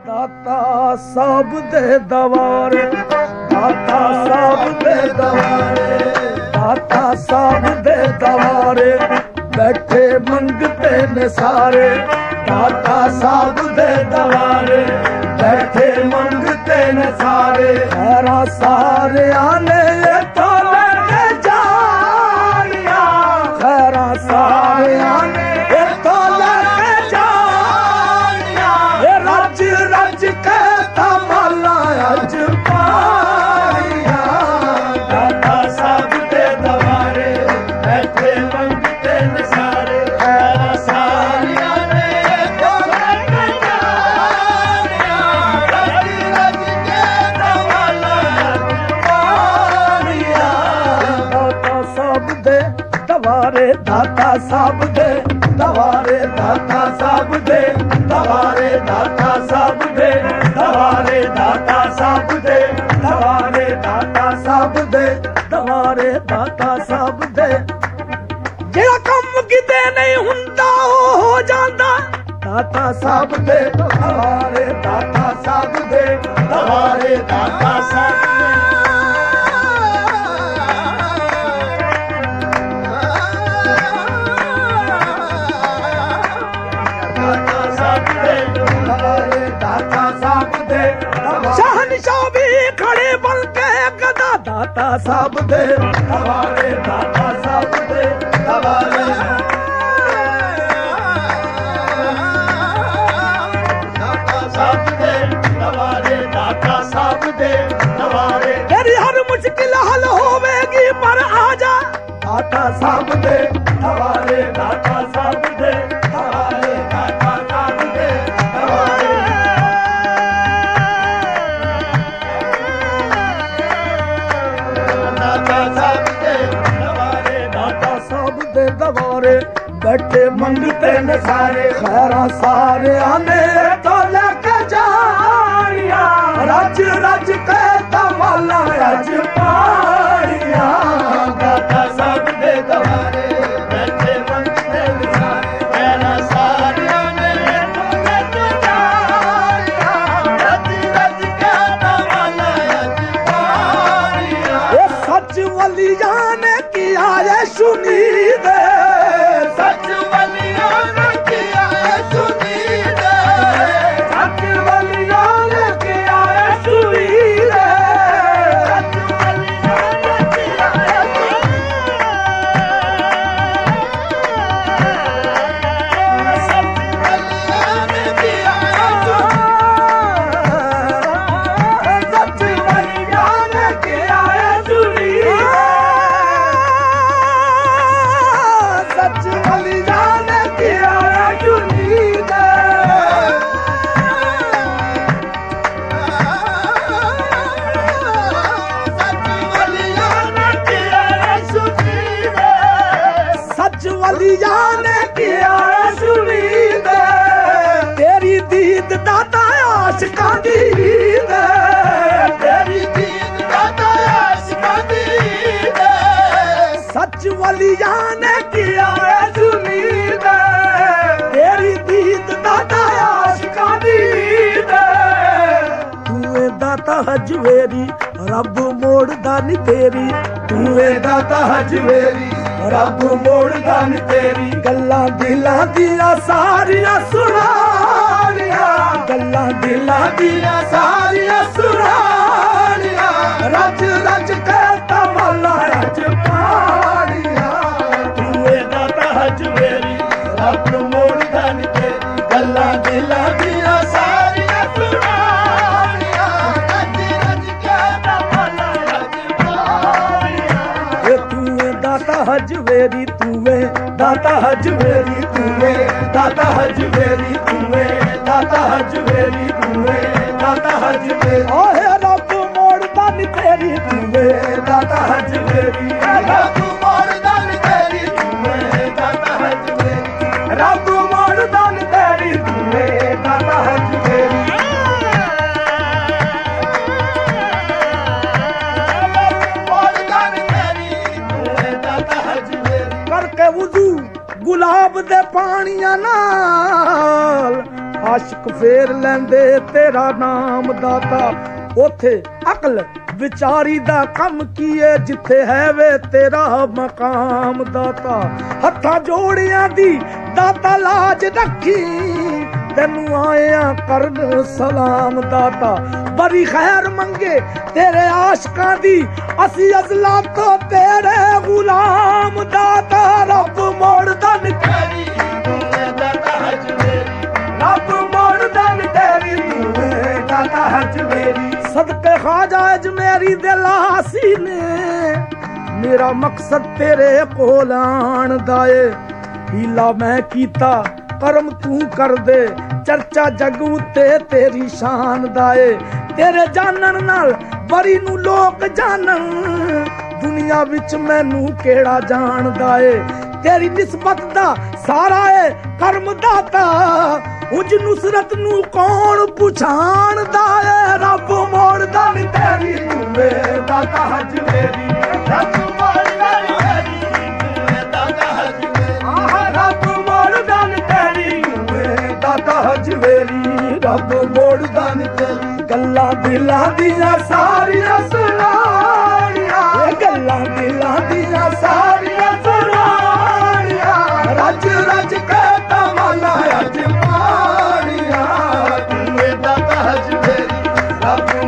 दाता सब दे दवारे, दाता सब दे दवारे, दाता सब दे दवारे, बैठे मंगते ने सारे। दाता सब दे दवारे, बैठे मंगते ने सारे। खैरा सारे आने तो लेके जानिया, खैरा सारे आने तो लेके जानिया। रज रज के तमाला अज पाइया, दाता सब दे दवारे, बैठे मंगते ने सारे। खैरा सारे आने तो लेके जानिया, रज रज के तमाला अज पाइया। दाता सब दे दवारे, दाता सब दे दवारे, दाता सब दे दवारे, दाता सब दे दवारे, दाता सब दे दवारे, दाता सब दे दवारे, दाता सब दे। जेड़ा कम किते नहीं हुंदा ओ हो जांदा, दाता सब दे दवारे, दाता सब दे दवारे, दाता सब दे। शहनशाह भी खड़े बन के गदा, दाता सब दे दवारे, दाता सब दे दवारे, दाता सब दे दवारे, दाता सब दे दवारे। तेरी हर मुश्किल हल होवेगी पर आजा, दाता सब दे दवारे, दाता सब दे दवारे, दाता सब दे दवारे। दवारे बैठे मंगते न सारे। खैरा सारे आने तो लेके जानिया, रज रज के तमाला अज पाइया। दाता सब दे दवारे, बैठे मंगते न सारे। खैरा सारे आने तो लेके जानिया, रज रज के तमाला अज पाइया। ये सच वलिया ने किया ये सुनी दे, सच वलिया ने किया है सुनी दे, सच वलिया ने किया है सुनी दे, सच वलिया ने किया है सुनी दे, सच वलिया ने किया है सुनी, सच वलिया ने किया है सुनी दे। सच वलिया ने किया है सुनी दे, सच वलिया ने किया है सुनी दे, सच वलिया ने किया है सुनी दे। तेरी दीद दाता आशिकां दी दीद, तेरी दीद दाता आशिकां दी दीद, सच वलिया ने किया है सुनी दे। तेरी दीद दाता आशिकां दी दीद, तूए दाता हजवेरी रब मोड़दा नी तेरी, तूए दाता हजवेरी रब मोड़दा नी तेरी। गल्लां दिलां दियां सारियां सुनानियां, गल्लां दिलां दियां सारियां सुनानियां, रज रज के तमाला अज पाइया। तूए दाता हजवेरी रब मोड़दा नी तेरी, गल्लां दिलां दियां सारियां सुनानियां, रज रज के तमाला अज पाइया। ये तूए दाता हजवेरी, तूए दाता हजवेरी, तूए दाता हजवेरी, तूए दाता हजवेरी, तूए दाता हजवेरी। ओहे रब मोड़दा नी तेरी, तूए दाता हजवेरी, रब मोड़दा नी तेरी, तूए दाता हजवेरी, रब मोड़दा नी तेरी, तूए दाता हजवेरी। करके वुजू गुलाब दे पानिया नाल, ਆਸ਼ਿਕ ਫੇਰ ਲੈਂਦੇ ਤੇਰਾ ਨਾਮ ਦਾਤਾ। ਉਥੇ ਅਕਲ ਵਿਚਾਰੀ ਦਾ ਕੰਮ ਕੀਏ ਜਿੱਥੇ ਹੈ ਵੇ ਤੇਰਾ ਮਕਾਮ ਦਾਤਾ। ਹੱਥਾਂ ਜੋੜਿਆਂ ਦੀ ਦਾਤਾ ਲਾਜ ਰੱਖੀ ਤੈਨੂੰ ਆਇਆ ਕਰਨ ਸਲਾਮ ਦਾਤਾ। ਬੜੀ ਖੈਰ ਮੰਗੇ ਤੇਰੇ ਆਸ਼ਕਾਂ ਦੀ ਅਸੀਂ ਅਜ਼ਲਾਂ ਤੋਂ ਤੇਰੇ ਗੁਲਾਮ ਦਾਤਾ। ਰੱਬ ਮੋੜਦਾ ਨੀ ਤੇਰੀ ਦਾਤਾ ਹਜਵੇਰੀ, ਰੱਬ ਮੋੜਦਾ ਨੀ ਤੇਰੀ ਦਾਤਾ ਹਜਵੇਰੀ। ਸਦਕੇ ਖਾਜਾ ਅਜਮੇਰੀ ਦੇ ਲਾਸੀ ਨੇ ਮੇਰਾ ਮਕਸਦ ਤੇਰੇ ਕੋਲ ਆਣ ਦਾ ਏ। ਹੀਲਾ ਮੈਂ ਕੀਤਾ ਕਰਮ ਤੂੰ ਕਰ ਦੇ, ਚਰਚਾ ਜਗ ਉੱਤੇ ਤੇਰੀ ਸ਼ਾਨ ਦਾ ਏ। ਤੇਰੇ ਜਾਣਨ ਨਾਲ ਬਰੀ ਨੂੰ ਲੋਕ ਜਾਣਨ, ਦੁਨੀਆ ਵਿੱਚ ਮੈਨੂੰ ਕਿਹੜਾ ਜਾਣਦਾ ਏ। ਤੇਰੀ ਨਿਸਬਤ ਦਾ ਸਾਰਾ ਏ ਕਰਮ ਦਾਤਾ, ਉਜ ਨੁਸਰਤ ਨੂੰ ਕੌਣ ਪਛਾਣਦਾ ਏ। ਰੱਬ ਮੋੜਦਾ ਨੀ ਤੇਰੀ ਤੂੰ ਦਾਤਾ ਹਜਵੇਰੀ, ਰੱਬ ਮੋੜਦਾ ਨੀ ਤੇਰੀ ਦਾਤਾ ਹਜਵੇਰੀ। ਰੱਬ ਮੋੜਦਾ ਨੀ ਤੇਰੀ ਦਾਤਾ ਹਜਵੇਰੀ, ਰੱਬ ਮੋੜਦਾ ਨੀ ਤੇਰੀ। ਗੱਲਾਂ ਦਿਲਾਂ ਦੀਆਂ ਸਾਰੀਆਂ ਸੁਣਾਣੀਆਂ, ਗੱਲਾਂ ਦਿਲਾਂ ਦੀਆਂ ਸਾਰੀਆਂ ਸੁਣਾਣੀਆਂ, ਰੱਜ ਰੱਜ ਕੇ ਤਮਾਲਾ ਅੱਜ ਪਾਣੀਆਂ। ਤੂੰ ਦਾਤਾ ਹਜਵੇਰੀ, ਰੱਬ